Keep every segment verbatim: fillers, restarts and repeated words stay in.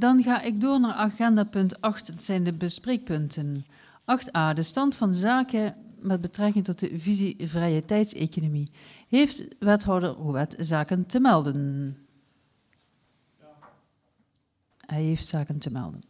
Dan ga ik door naar agenda punt acht. Het zijn de bespreekpunten. acht a. De stand van zaken met betrekking tot de visie vrije tijdseconomie. Heeft wethouder Rouet zaken te melden? Ja. Hij heeft zaken te melden.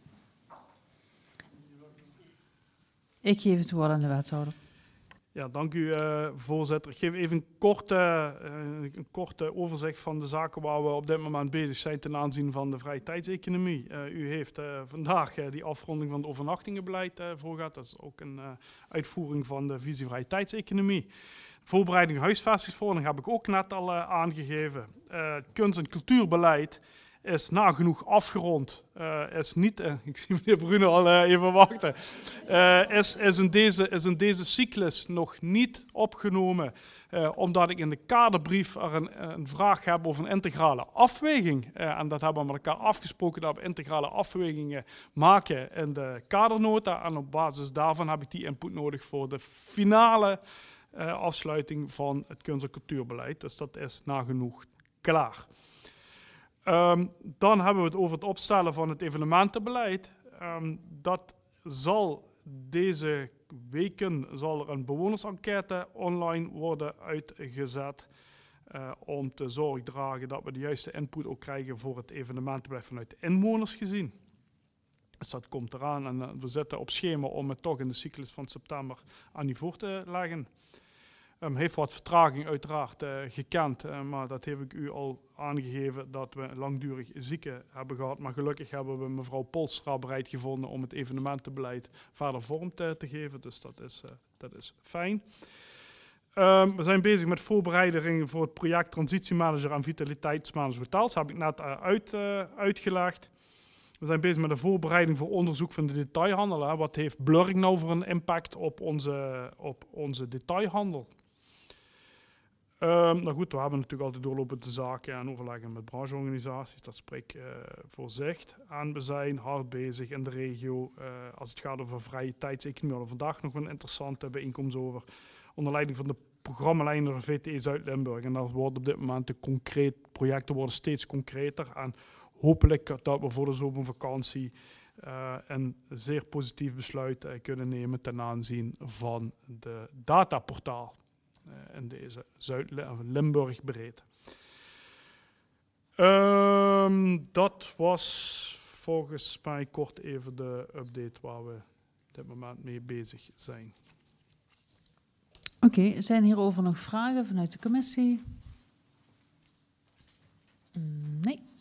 Ik geef het woord aan de wethouder. Ja, dank u, uh, voorzitter. Ik geef even een korte, uh, een korte overzicht van de zaken waar we op dit moment bezig zijn ten aanzien van de vrije tijdseconomie. Uh, u heeft uh, vandaag uh, die afronding van het overnachtingenbeleid uh, voorgehad. Dat is ook een uh, uitvoering van de visie vrije tijdseconomie. Voorbereiding huisvestingsverordening heb ik ook net al uh, aangegeven. Uh, kunst- en cultuurbeleid is nagenoeg afgerond. Uh, is niet, uh, ik zie meneer Bruno al uh, even wachten, uh, is, is, in deze, is in deze cyclus nog niet opgenomen, uh, omdat ik in de kaderbrief er een, een vraag heb over een integrale afweging. Uh, en dat hebben we met elkaar afgesproken, dat we integrale afwegingen maken in de kadernota. En op basis daarvan heb ik die input nodig voor de finale uh, afsluiting van het kunst- en cultuurbeleid. Dus dat is nagenoeg klaar. Um, dan hebben we het over het opstellen van het evenementenbeleid. Um, dat zal deze weken zal er een bewonersenquête online worden uitgezet. Uh, om te zorg dragen dat we de juiste input ook krijgen voor het evenementenbeleid vanuit de inwoners gezien. Dus dat komt eraan en uh, we zitten op schema om het toch in de cyclus van september aan die voor te leggen. Um, heeft wat vertraging uiteraard uh, gekend, uh, maar dat heb ik u al aangegeven dat we langdurig zieken hebben gehad. Maar gelukkig hebben we mevrouw Polstra bereid gevonden om het evenementenbeleid verder vorm te, te geven. Dus dat is, uh, dat is fijn. Um, we zijn bezig met voorbereidingen voor het project Transitiemanager en Vitaliteitsmanager Hotels. Dat heb ik net uh, uit, uh, uitgelegd. We zijn bezig met de voorbereiding voor onderzoek van de detailhandel. Hè. Wat heeft blurring nou voor een impact op onze, op onze detailhandel? Um, nou goed, we hebben natuurlijk altijd doorlopende zaken en overleggen met brancheorganisaties. Dat spreekt uh, voor zich. En we zijn hard bezig in de regio uh, als het gaat over vrije tijdseconomie. We hadden vandaag nog een interessante bijeenkomst over. Onder leiding van de programmaleider V T E Zuid-Limburg. En dat wordt op dit moment de concreet, projecten worden steeds concreter. En hopelijk dat we voor de zomervakantie uh, een zeer positief besluit uh, kunnen nemen ten aanzien van de dataportaal. Uh, in deze Zuid-Limburg breed. Um, dat was volgens mij kort even de update waar we op dit moment mee bezig zijn. Oké, okay, zijn hierover nog vragen vanuit de commissie? Nee.